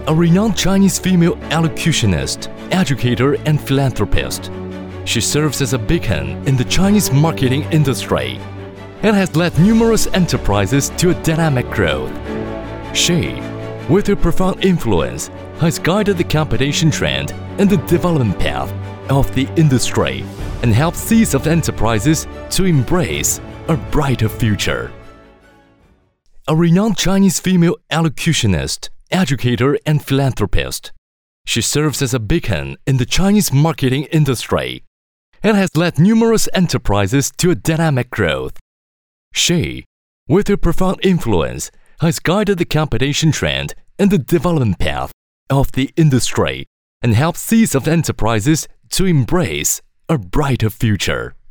a renowned Chinese female elocutionist, educator, and philanthropist. She serves as a beacon in the Chinese marketing industry and has led numerous enterprises to a dynamic growth. She, with her profound influence, has guided the competition trend and the development path of the industry and helped seeds of enterprises to embrace a brighter future. A renowned Chinese female elocutionist, educator, and philanthropist. She serves as a beacon in the Chinese marketing industry and has led numerous enterprises to a dynamic growth. She, with her profound influence, has guided the competition trend and the development path of the industry and helped seeds of enterprises to embrace a brighter future.